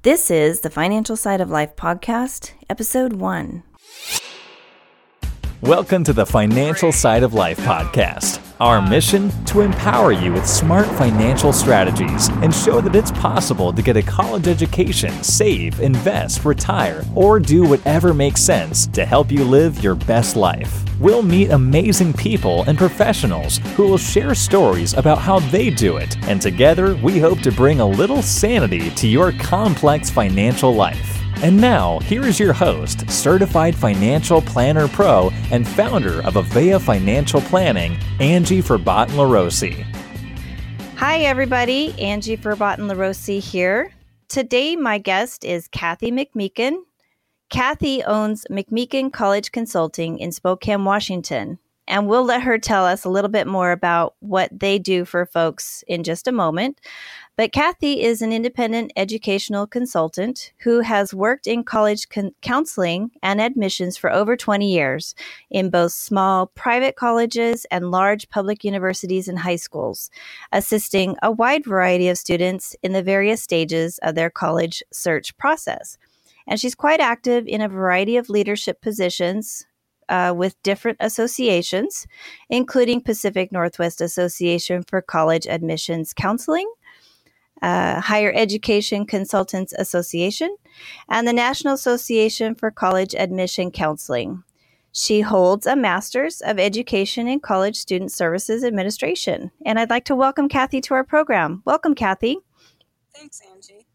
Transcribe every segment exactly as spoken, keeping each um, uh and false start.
This is the Financial Side of Life podcast, episode one. Welcome to the Financial Side of Life podcast. Our mission, to empower you with smart financial strategies and show that it's possible to get a college education, save, invest, retire, or do whatever makes sense to help you live your best life. We'll meet amazing people and professionals who will share stories about how they do it, and together we hope to bring a little sanity to your complex financial life. And now, here is your host, Certified Financial Planner Pro and founder of Avea Financial Planning, Angie Furbatten-LaRossi. Hi, everybody. Angie Furbatten-LaRossi here. Today, my guest is Kathy McMeekin. Kathy owns McMeekin College Consulting in Spokane, Washington, and we'll let her tell us a little bit more about what they do for folks in just a moment. But Kathy is an independent educational consultant who has worked in college con- counseling and admissions for over twenty years in both small private colleges and large public universities and high schools, assisting a wide variety of students in the various stages of their college search process. And she's quite active in a variety of leadership positions uh, with different associations, including Pacific Northwest Association for College Admissions Counseling, Uh, Higher Education Consultants Association, and the National Association for College Admission Counseling. She holds a Master's of Education in College Student Services Administration. And I'd like to welcome Kathy to our program. Welcome, Kathy. Thanks, Angie.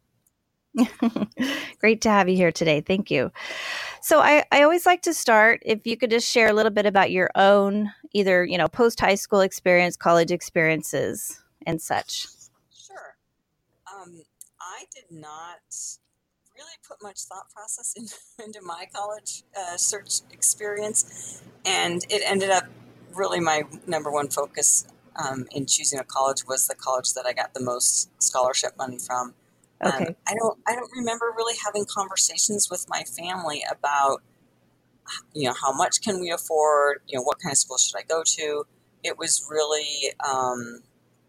Great to have you here today. Thank you. So I, I always like to start, if you could just share a little bit about your own, either, you know, post-high school experience, college experiences, and such. Sure. Um, I did not really put much thought process in, into my college uh, search experience, and it ended up really my number one focus um, in choosing a college was the college that I got the most scholarship money from. Okay. Um, I don't I don't remember really having conversations with my family about, you know, how much can we afford, you know, what kind of school should I go to. It was really um,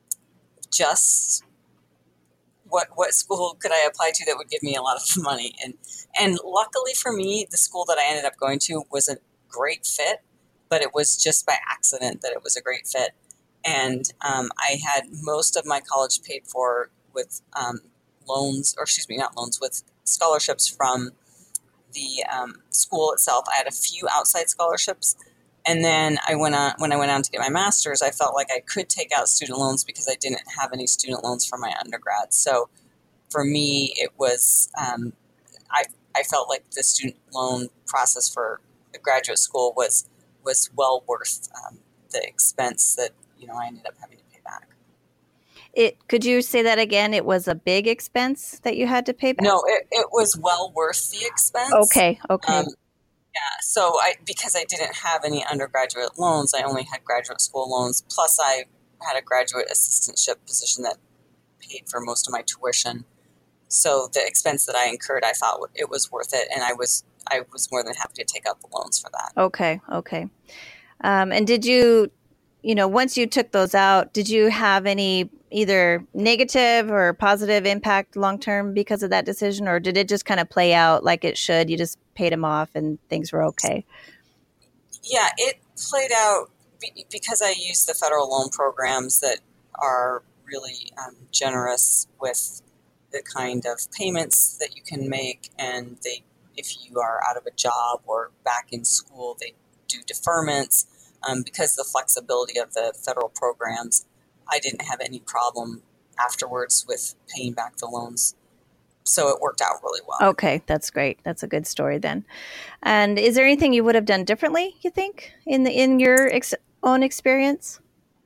just what what school could I apply to that would give me a lot of money. And and luckily for me, the school that I ended up going to was a great fit, but it was just by accident that it was a great fit. And um, I had most of my college paid for with um, loans, or excuse me, not loans, with scholarships from the um, school itself. I had a few outside scholarships. And then I went on, when I went on to get my master's, I felt like I could take out student loans because I didn't have any student loans for my undergrad. So for me, it was, um, I, I felt like the student loan process for a graduate school was, was well worth um, the expense that, you know, I ended up having to pay back. It, could you say that again? It was a big expense that you had to pay back? No, it, it was well worth the expense. Okay, okay. Um, yeah, so I because I didn't have any undergraduate loans, I only had graduate school loans, plus I had a graduate assistantship position that paid for most of my tuition. So the expense that I incurred, I thought it was worth it, and I was I was more than happy to take out the loans for that. Okay, okay. Um, and did you, you know, once you took those out, did you have any either negative or positive impact long-term because of that decision, or did it just kind of play out like it should? You just paid them off and things were okay? Yeah, it played out be- because I used the federal loan programs that are really um, generous with the kind of payments that you can make, and they, if you are out of a job or back in school, they do deferments. Um, because of the flexibility of the federal programs, I didn't have any problem afterwards with paying back the loans. So it worked out really well. Okay, that's great. That's a good story then. And is there anything you would have done differently, you think, in the in your ex- own experience?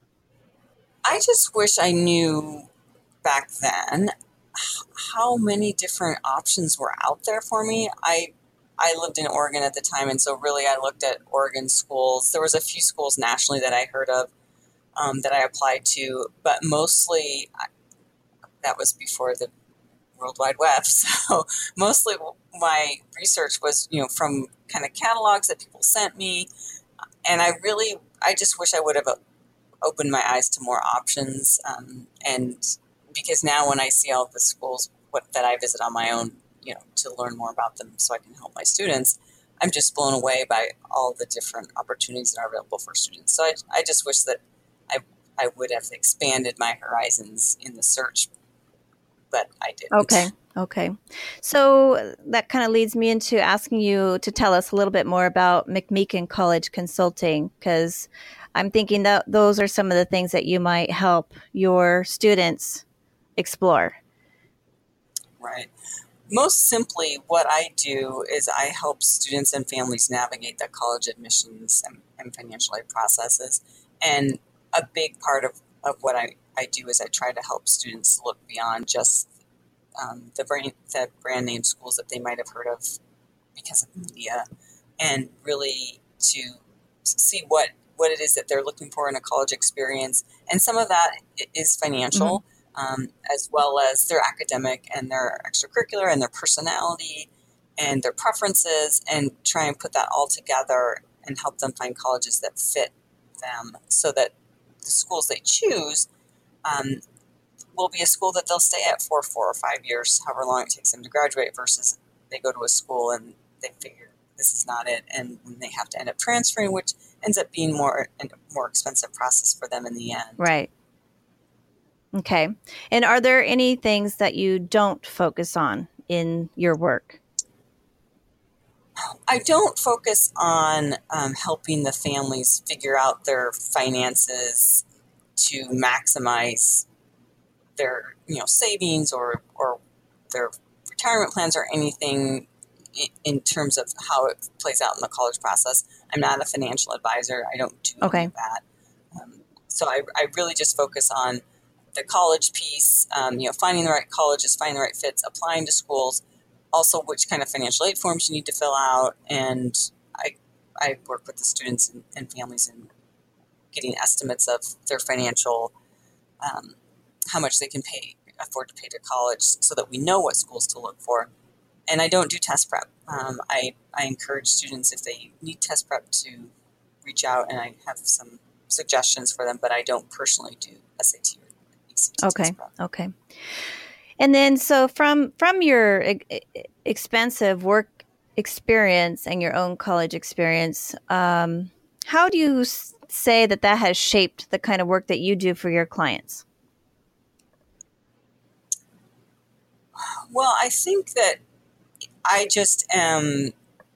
I just wish I knew back then how many different options were out there for me. I I lived in Oregon at the time, and so really I looked at Oregon schools. There was a few schools nationally that I heard of um, that I applied to, but mostly I, that was before the World Wide Web. So mostly my research was, you know, from kind of catalogs that people sent me, and I really, I just wish I would have opened my eyes to more options. Um, and because now when I see all the schools what, that I visit on my own, you know, to learn more about them so I can help my students. I'm just blown away by all the different opportunities that are available for students. So I, I just wish that I, I would have expanded my horizons in the search, but I didn't. Okay. Okay. So that kind of leads me into asking you to tell us a little bit more about McMeekin College Consulting, because I'm thinking that those are some of the things that you might help your students explore. Right. Most simply, what I do is I help students and families navigate the college admissions and, and financial aid processes. And a big part of, of what I, I do is I try to help students look beyond just um, the, brand, the brand name schools that they might have heard of because of media, and really to see what, what it is that they're looking for in a college experience. And some of that is financial. Mm-hmm. Um, as well as their academic and their extracurricular and their personality and their preferences, and try and put that all together and help them find colleges that fit them so that the schools they choose um, will be a school that they'll stay at for four or five years, however long it takes them to graduate, versus they go to a school and they figure this is not it, and they have to end up transferring, which ends up being more a more expensive process for them in the end. Right. Okay. And are there any things that you don't focus on in your work? I don't focus on um, helping the families figure out their finances to maximize their, you know, savings or, or their retirement plans or anything in, in terms of how it plays out in the college process. I'm not a financial advisor. I don't do okay. any of that. Um, so I, I really just focus on the college piece, um, you know, finding the right colleges, finding the right fits, applying to schools, also which kind of financial aid forms you need to fill out. And I I work with the students and, and families in getting estimates of their financial, um, how much they can pay, afford to pay to college, so that we know what schools to look for. And I don't do test prep. Um, I, I encourage students, if they need test prep, to reach out, and I have some suggestions for them, but I don't personally do S A T or Okay. Okay. And then, so from from your e- expensive work experience and your own college experience, um, how do you s- say that that has shaped the kind of work that you do for your clients? Well, I think that I just am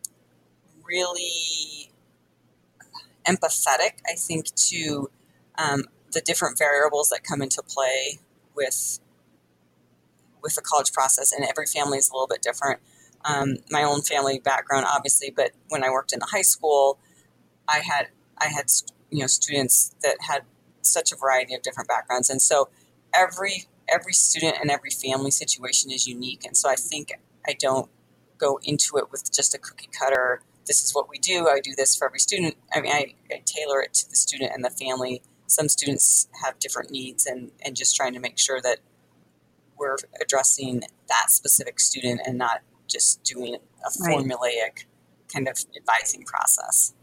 really empathetic, I think, to um, the different variables that come into play with with the college process, and every family is a little bit different. Um, my own family background, obviously, but when I worked in the high school, I had I had you know students that had such a variety of different backgrounds, and so every every student and every family situation is unique. And so I think I don't go into it with just a cookie cutter, this is what we do, I do this for every student. I mean, I, I tailor it to the student and the family. Some students have different needs, and, and just trying to make sure that we're addressing that specific student and not just doing a formulaic right. kind of advising process.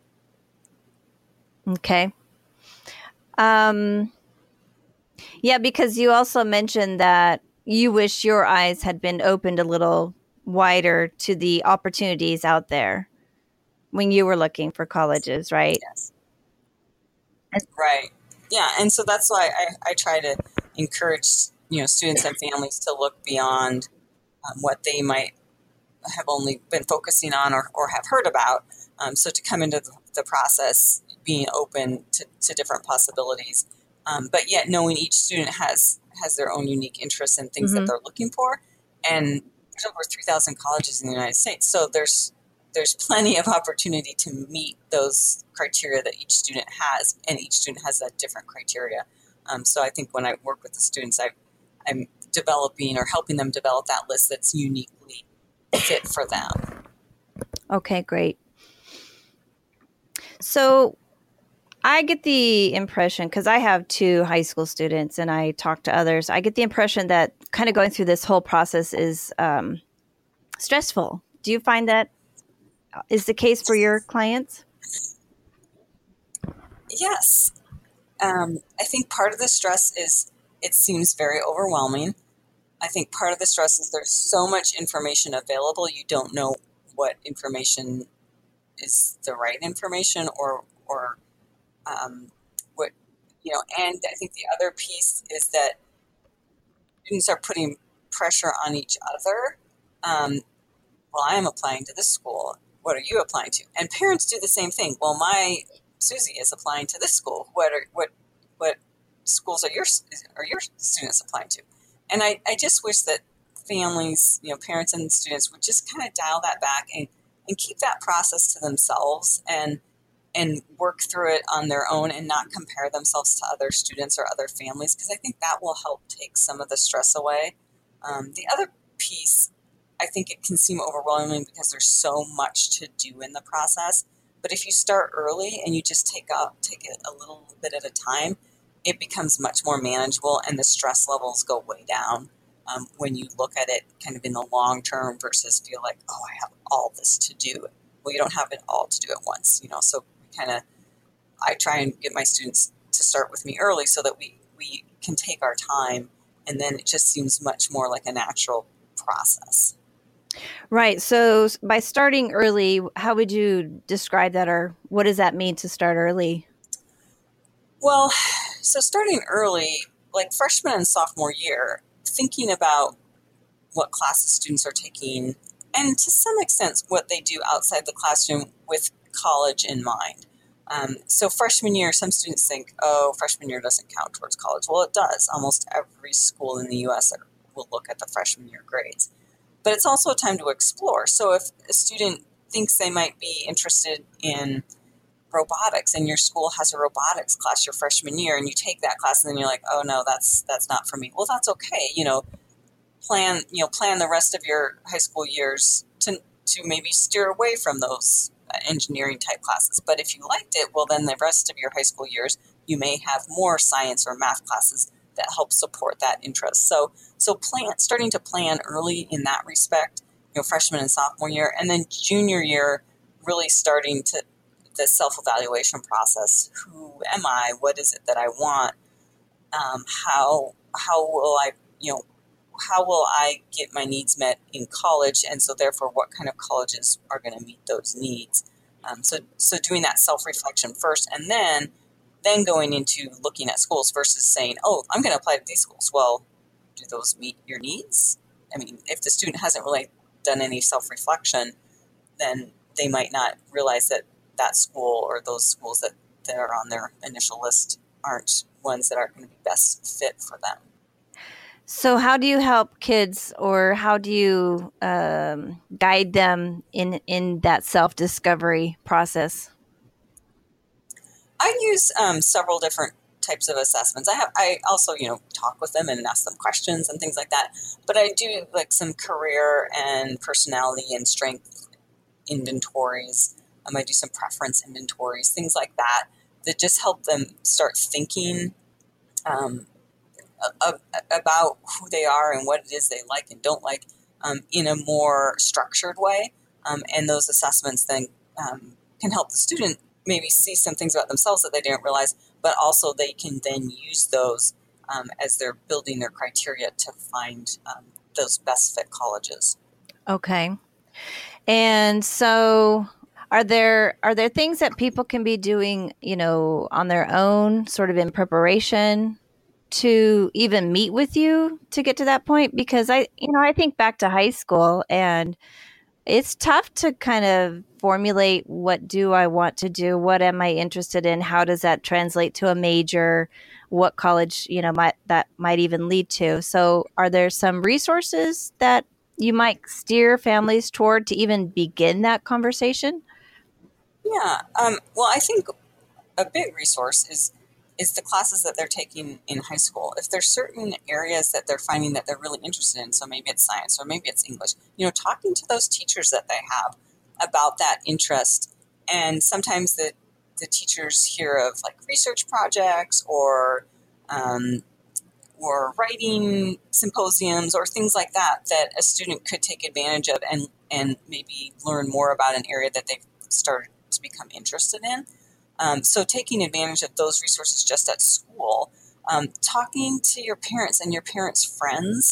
Okay. Um, yeah, because you also mentioned that you wish your eyes had been opened a little wider to the opportunities out there when you were looking for colleges, right? Yes. Right. Yeah. And so that's why I, I try to encourage, you know, students and families to look beyond um, what they might have only been focusing on or, or have heard about. Um, so to come into the, the process being open to, to different possibilities, um, but yet knowing each student has has their own unique interests and things mm-hmm. that they're looking for. And there's over three thousand colleges in the United States. So there's there's plenty of opportunity to meet those criteria that each student has, and each student has a different criteria. Um, so I think when I work with the students, I, I'm developing or helping them develop that list that's uniquely fit for them. Okay, great. So I get the impression, because I have two high school students and I talk to others, I get the impression that kind of going through this whole process is um, stressful. Do you find that is the case for your clients? Yes. Um, I think part of the stress is it seems very overwhelming. I think part of the stress is there's so much information available, you don't know what information is the right information or, or um, what, you know, and I think the other piece is that students are putting pressure on each other. Um, well, I am applying to this school. What are you applying to? And parents do the same thing. Well, my Susie is applying to this school. What are what what schools are your are your students applying to? And I, I just wish that families, you know, parents and students would just kind of dial that back and, and keep that process to themselves and and work through it on their own and not compare themselves to other students or other families, because I think that will help take some of the stress away. Um, the other piece, I think it can seem overwhelming because there's so much to do in the process. But if you start early and you just take up, take it a little bit at a time, it becomes much more manageable and the stress levels go way down um, when you look at it kind of in the long term versus feel like, oh, I have all this to do. Well, you don't have it all to do at once, you know, so we kind of, I try and get my students to start with me early so that we, we can take our time, and then it just seems much more like a natural process. Right. So by starting early, how would you describe that, or what does that mean to start early? Well, so starting early, like freshman and sophomore year, thinking about what classes students are taking, and to some extent what they do outside the classroom with college in mind. Um, so freshman year, some students think, oh, freshman year doesn't count towards college. Well, it does. Almost every school in the U S will look at the freshman year grades. But it's also a time to explore. So if a student thinks they might be interested in robotics and your school has a robotics class your freshman year and you take that class and then you're like, oh no, that's that's not for me. Well, that's okay. You know, plan, you know, plan the rest of your high school years to to maybe steer away from those uh, engineering type classes. But if you liked it, well, then the rest of your high school years, you may have more science or math classes that help support that interest. So, so plan, starting to plan early in that respect, you know, freshman and sophomore year, and then junior year, really starting to the self-evaluation process. Who am I? What is it that I want? Um, how how will I, you know, how will I get my needs met in college? And so therefore, what kind of colleges are going to meet those needs? Um, so, so doing that self-reflection first, and then then going into looking at schools versus saying, oh, I'm going to apply to these schools. Well, do those meet your needs? I mean, if the student hasn't really done any self-reflection, then they might not realize that that school or those schools that, that are on their initial list aren't ones that are going to be best fit for them. So how do you help kids, or how do you um, guide them in, in that self-discovery process? I use um, several different types of assessments. I have, I also, you know, talk with them and ask them questions and things like that. But I do like some career and personality and strength inventories. Um, I do some preference inventories, things like that, that just help them start thinking um, a, a, about who they are and what it is they like and don't like um, in a more structured way. Um, and those assessments then um, can help the student maybe see some things about themselves that they didn't realize, but also they can then use those um, as they're building their criteria to find um, those best fit colleges. Okay. And so are there are there things that people can be doing, you know, on their own, sort of in preparation to even meet with you to get to that point? Because I, you know, I think back to high school, and it's tough to kind of formulate, what do I want to do? What am I interested in? How does that translate to a major? What college, you know, might that might even lead to? So are there some resources that you might steer families toward to even begin that conversation? Yeah. Um, well, I think a big resource is is the classes that they're taking in high school. If there's certain areas that they're finding that they're really interested in, so maybe it's science or maybe it's English, you know, talking to those teachers that they have about that interest. And sometimes the, the teachers hear of like research projects or um, or writing symposiums or things like that, that a student could take advantage of and, and maybe learn more about an area that they've started to become interested in. Um, so taking advantage of those resources just at school, um, talking to your parents and your parents' friends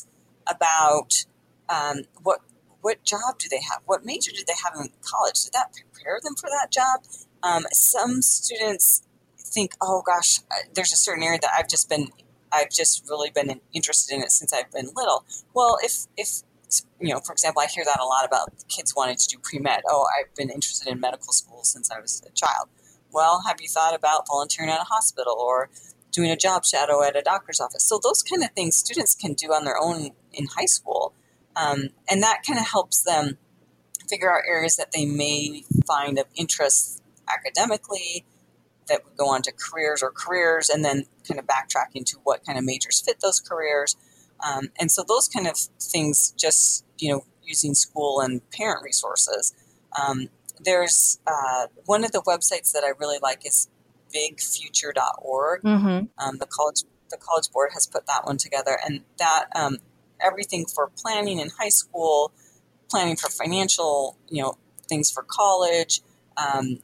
about um, what what job do they have, what major did they have in college, did that prepare them for that job? Um, some students think, oh gosh, there's a certain area that I've just been, I've just really been interested in it since I've been little. Well, if if you know, for example, I hear that a lot about kids wanting to do pre-med. Oh, I've been interested in medical school since I was a child. Well, have you thought about volunteering at a hospital or doing a job shadow at a doctor's office? So those kind of things students can do on their own in high school. Um, and that kind of helps them figure out areas that they may find of interest academically that would go on to careers or careers, and then kind of backtracking to what kind of majors fit those careers. Um, and so those kind of things, just, you know, using school and parent resources. Um, there's uh, one of the websites that I really like is big future dot org. Mm-hmm. Um, the college the College Board has put that one together, and that um, everything for planning in high school, planning for financial, you know, things for college, um,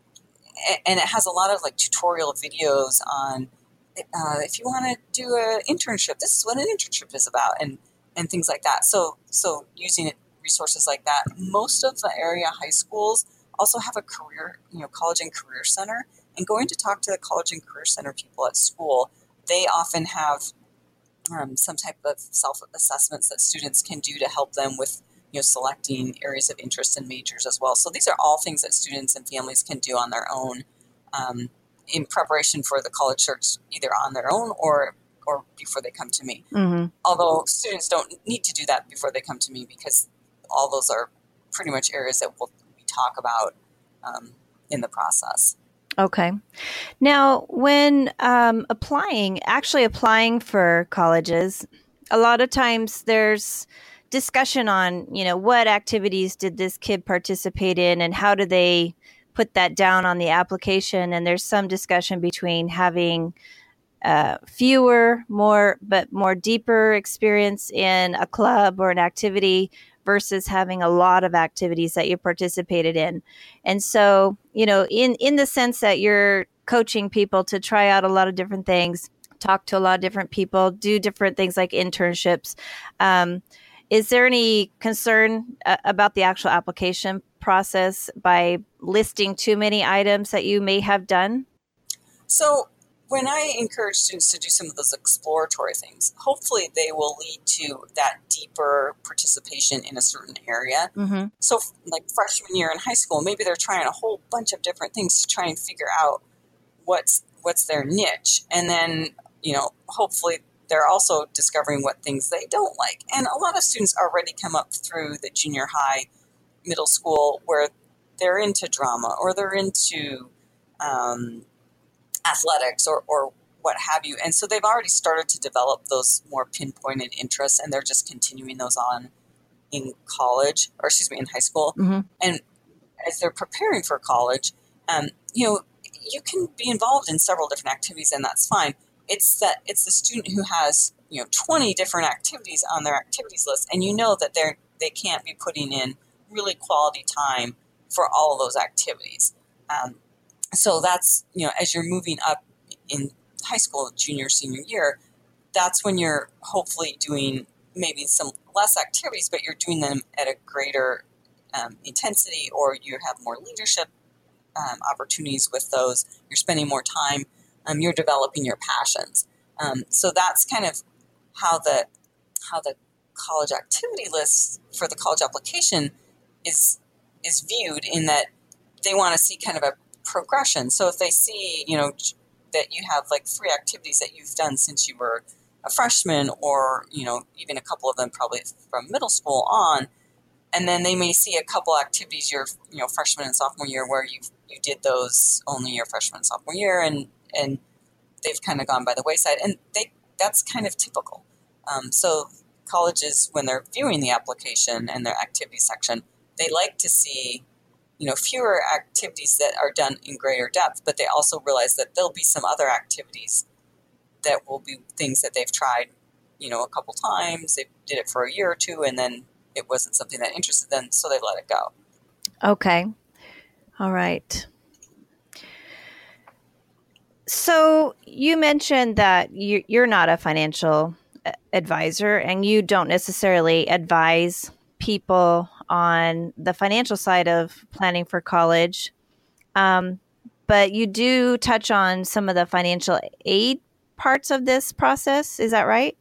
and it has a lot of like tutorial videos on uh, if you want to do an internship, this is what an internship is about, and and things like that. So so using it, resources like that. Most of the area high schools also have a career, you know, college and career center, and going to talk to the college and career center people at school, they often have um, some type of self-assessments that students can do to help them with, you know, selecting areas of interest and majors as well. So these are all things that students and families can do on their own um, in preparation for the college search, either on their own or or before they come to me. Mm-hmm. Although students don't need to do that before they come to me, because all those are pretty much areas that we'll, we talk about um, in the process. Okay. Now, when um, applying, actually applying for colleges, a lot of times there's discussion on, you know, what activities did this kid participate in and how do they put that down on the application. And there's some discussion between having uh, fewer, more, but more deeper experience in a club or an activity versus having a lot of activities that you participated in. And so, you know, in, in the sense that you're coaching people to try out a lot of different things, talk to a lot of different people, do different things like internships. Um, is there any concern uh, about the actual application process by listing too many items that you may have done? So when I encourage students to do some of those exploratory things, hopefully they will lead to that deeper participation in a certain area. Mm-hmm. So like freshman year in high school, maybe they're trying a whole bunch of different things to try and figure out what's what's their niche. And then, you know, hopefully they're also discovering what things they don't like. And a lot of students already come up through the junior high, middle school, where they're into drama or they're into um, athletics or, or what have you. And so they've already started to develop those more pinpointed interests, and they're just continuing those on in college, or excuse me, in high school. Mm-hmm. And as they're preparing for college, um, you know, you can be involved in several different activities, and that's fine. It's that it's the student who has, you know, twenty different activities on their activities list, and you know that they're they can't be putting in really quality time for all of those activities. Um, so that's, you know, as you're moving up in high school, junior, senior year, that's when you're hopefully doing maybe some less activities, but you're doing them at a greater um, intensity, or you have more leadership um, opportunities with those. You're spending more time. Um, you're developing your passions. Um, so that's kind of how the how the college activity list for the college application is is viewed, in that they want to see kind of a progression. So if they see, you know, that you have like three activities that you've done since you were a freshman, or, you know, even a couple of them probably from middle school on, and then they may see a couple activities your, you know, freshman and sophomore year where you you did those only your freshman and sophomore year, and and they've kind of gone by the wayside, and they that's kind of typical. Um, so colleges, when they're viewing the application and their activity section, they like to see, you know, fewer activities that are done in greater depth, but they also realize that there'll be some other activities that will be things that they've tried, you know, a couple times. They did it for a year or two, and then it wasn't something that interested them, so they let it go. Okay. All right. So you mentioned that you, you're not a financial advisor, and you don't necessarily advise people on the financial side of planning for college. Um, but you do touch on some of the financial aid parts of this process. Is that right?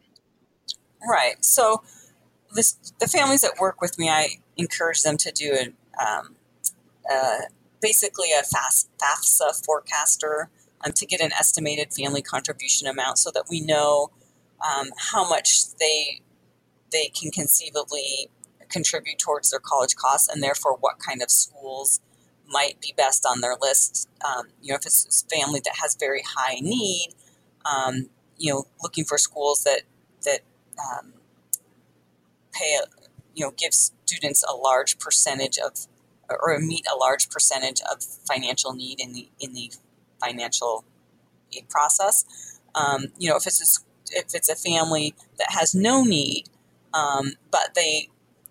Right. So this, the families that work with me, I encourage them to do an, um, uh, basically a FAFSA forecaster um, to get an estimated family contribution amount so that we know um, how much they they can conceivably contribute towards their college costs, and therefore what kind of schools might be best on their list. Um, you know, if it's a family that has very high need, um, you know, looking for schools that that um, pay, a, you know, give students a large percentage of, or meet a large percentage of financial need in the in the financial aid process. Um, you know, if it's a, if it's a family that has no need, um, but they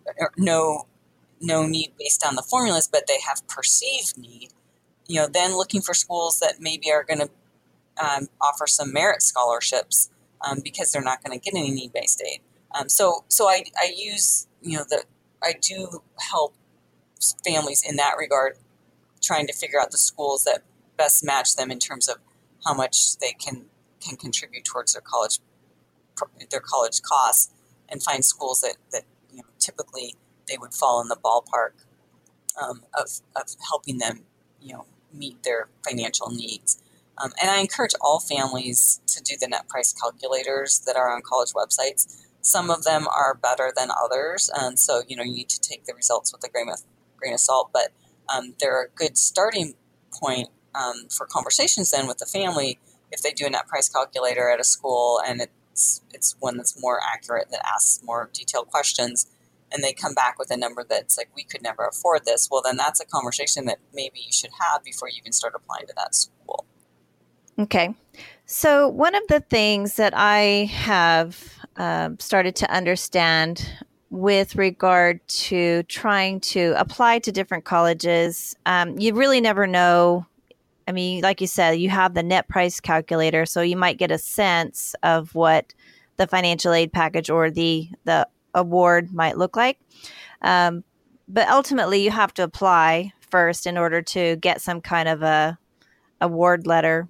no no need based on the formulas, but they have perceived need, you know, then looking for schools that maybe are going to um, offer some merit scholarships um, because they're not going to get any need-based aid. Um, so so I, I use, you know, the I do help families in that regard, trying to figure out the schools that best match them in terms of how much they can can contribute towards their college their college costs, and find schools that, that you know, typically they would fall in the ballpark um, of, of helping them, you know, meet their financial needs. Um, and I encourage all families to do the net price calculators that are on college websites. Some of them are better than others, and so, you know, you need to take the results with a grain of, grain of salt, but um, they're a good starting point um, for conversations then with the family if they do a net price calculator at a school, and it's, it's one that's more accurate, that asks more detailed questions, and they come back with a number that's like, we could never afford this. Well, then that's a conversation that maybe you should have before you even start applying to that school. Okay. So one of the things that I have uh, started to understand with regard to trying to apply to different colleges, um, you really never know. I mean, like you said, you have the net price calculator, so you might get a sense of what the financial aid package or the the award might look like. Um, but ultimately, you have to apply first in order to get some kind of a award letter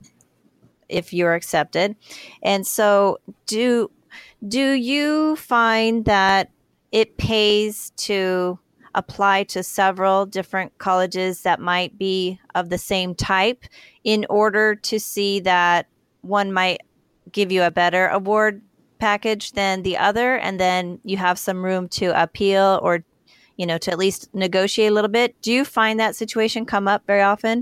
if you're accepted. And so do do you find that it pays to apply to several different colleges that might be of the same type in order to see that one might give you a better award package than the other, and then you have some room to appeal or, you know, to at least negotiate a little bit? Do you find that situation come up very often?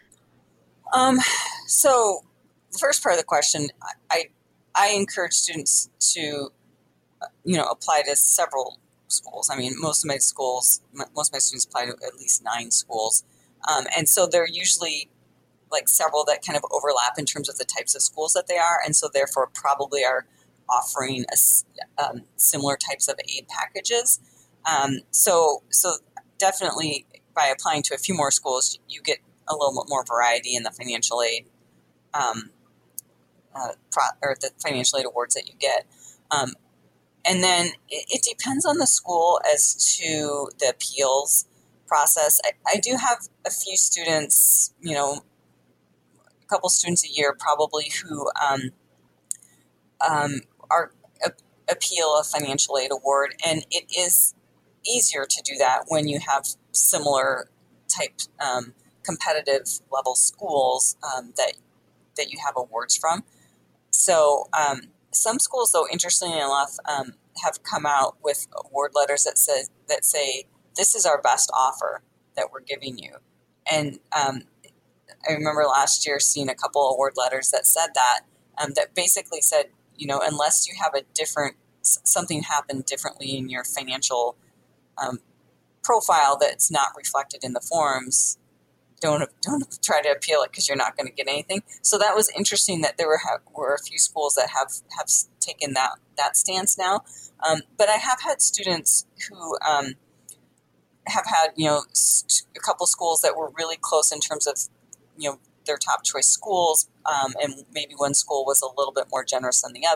Um, so the first part of the question, I, I encourage students to, you know, apply to several schools. I mean, most of my schools, most of my students apply to at least nine schools. Um, and so they're usually like several that kind of overlap in terms of the types of schools that they are. And so therefore probably are offering a, um, similar types of aid packages. Um, so, so definitely by applying to a few more schools, you get a little bit more variety in the financial aid, um, uh, pro, or the financial aid awards that you get. Um, and then it, it depends on the school as to the appeals process. I, I do have a few students, you know, a couple students a year probably who um, um, are a, appeal a financial aid award, and it is easier to do that when you have similar type um, competitive level schools um, that that you have awards from. So um, some schools, though, interestingly enough, um, have come out with award letters that says that say this is our best offer that we're giving you. And um, I remember last year seeing a couple award letters that said that, um, that basically said, you know, unless you have a different, something happened differently in your financial um, profile that's not reflected in the forms, don't don't try to appeal it because you're not going to get anything. So that was interesting that there were have, were a few schools that have, have taken that that stance now. Um, but I have had students who um, have had, you know, st- a couple schools that were really close in terms of, you know, their top choice schools, um, and maybe one school was a little bit more generous than the other.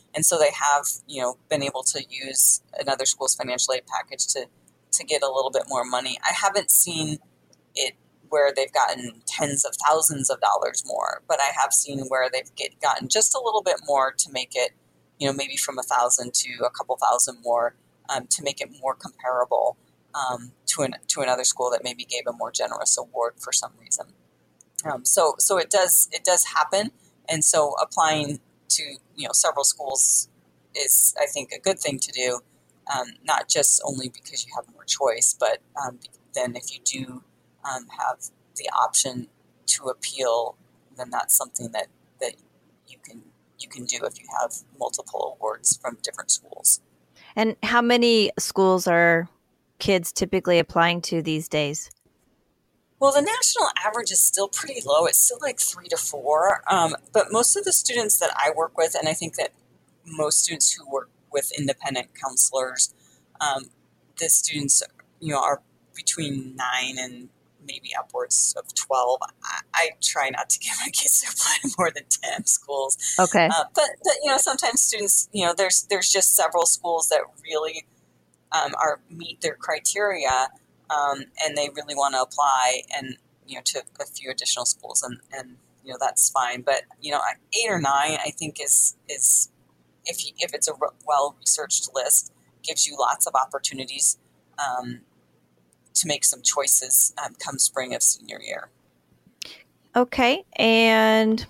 And so they have, you know, been able to use another school's financial aid package to, to get a little bit more money. I haven't seen it where they've gotten tens of thousands of dollars more, but I have seen where they've get, gotten just a little bit more to make it, you know, maybe from a thousand to a couple thousand more, um, to make it more comparable um, to an to another school that maybe gave a more generous award for some reason. Um, so so it does it does happen, and so applying to, you know, several schools is, I think, a good thing to do. Um, not just only because you have more choice, but um, then if you do um, have the option to appeal, then that's something that, that you can you can do if you have multiple awards from different schools. And how many schools are kids typically applying to these days? Well, the national average is still pretty low. It's still like three to four. Um, but most of the students that I work with, and I think that most students who work with independent counselors, um, the students, you know, are between nine and maybe upwards of twelve. I, I try not to get my kids to apply to more than ten schools. Okay. Uh, but, but, you know, sometimes students, you know, there's there's just several schools that really um, are meet their criteria, um, and they really want to apply, and, you know, to a few additional schools, and, and you know, that's fine. But, you know, eight or nine, I think is is if you, if it's a well researched list, gives you lots of opportunities um, to make some choices um, come spring of senior year. Okay. And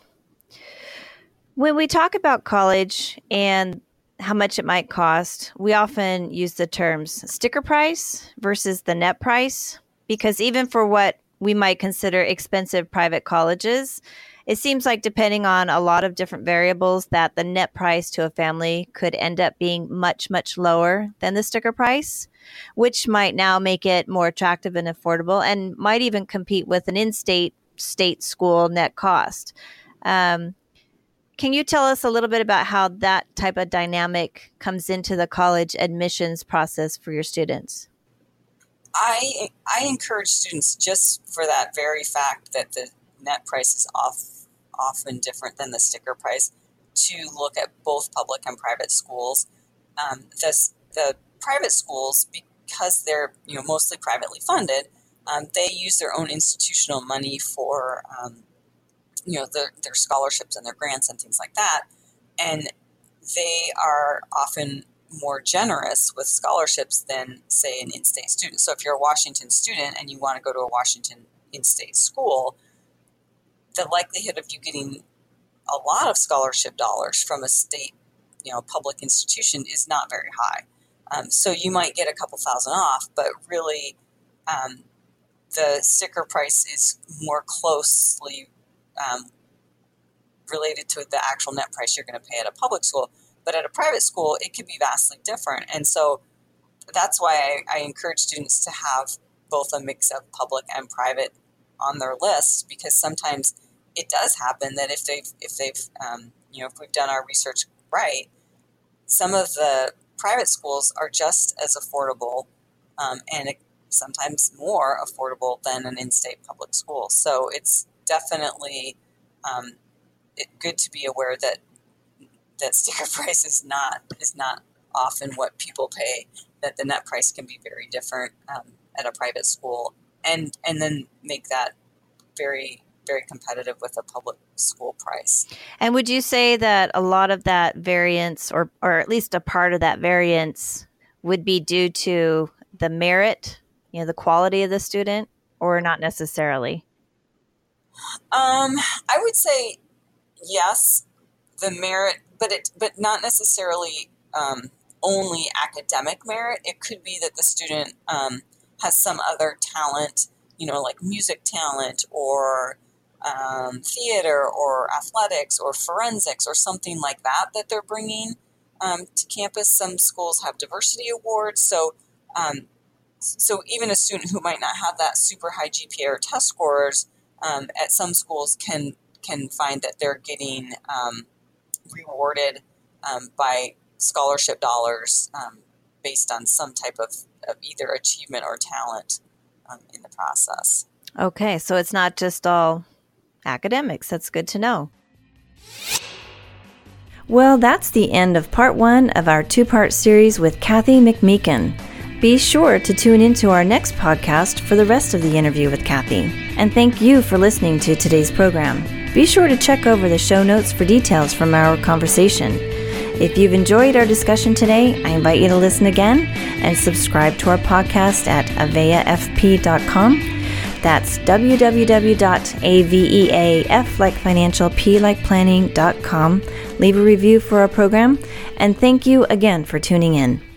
when we talk about college and how much it might cost, we often use the terms sticker price versus the net price, because even for what we might consider expensive private colleges, it seems like depending on a lot of different variables that the net price to a family could end up being much, much lower than the sticker price, which might now make it more attractive and affordable and might even compete with an in-state state school net cost. Um, can you tell us a little bit about how that type of dynamic comes into the college admissions process for your students? I I encourage students, just for that very fact that the net price is off, often different than the sticker price, to look at both public and private schools. Um, the, the private schools, because they're, you know, mostly privately funded, um, they use their own institutional money for um, you know, their, their scholarships and their grants and things like that. And they are often more generous with scholarships than, say, an in-state student. So if you're a Washington student and you want to go to a Washington in-state school, the likelihood of you getting a lot of scholarship dollars from a state, you know, public institution is not very high. Um, so you might get a couple thousand off, but really um, the sticker price is more closely Um, related to the actual net price you're going to pay at a public school. But at a private school, it could be vastly different. And so that's why I, I encourage students to have both a mix of public and private on their list, because sometimes it does happen that if they've, if they've um, you know, if we've done our research right, some of the private schools are just as affordable um, and it, sometimes more affordable than an in-state public school. So it's definitely um, it, good to be aware that that sticker price is not is not often what people pay. That the net price can be very different um, at a private school, and and then make that very very competitive with a public school price. And would you say that a lot of that variance, or or at least a part of that variance, would be due to the merit, you know, the quality of the student, or not necessarily? Um, I would say yes, the merit, but it, but not necessarily um, only academic merit. It could be that the student um, has some other talent, you know, like music talent or um, theater or athletics or forensics or something like that that they're bringing um, to campus. Some schools have diversity awards, so um, so even a student who might not have that super high G P A or test scores, Um, at some schools can can find that they're getting um, rewarded um, by scholarship dollars um, based on some type of, of either achievement or talent um, in the process. Okay, so it's not just all academics. That's good to know. Well, that's the end of part one of our two-part series with Kathy McMeekin. Be sure to tune into our next podcast for the rest of the interview with Kathy. And thank you for listening to today's program. Be sure to check over the show notes for details from our conversation. If you've enjoyed our discussion today, I invite you to listen again and subscribe to our podcast at avea f p dot com. That's w w w dot aveaf like financial, p like planning dot com. Leave a review for our program, and thank you again for tuning in.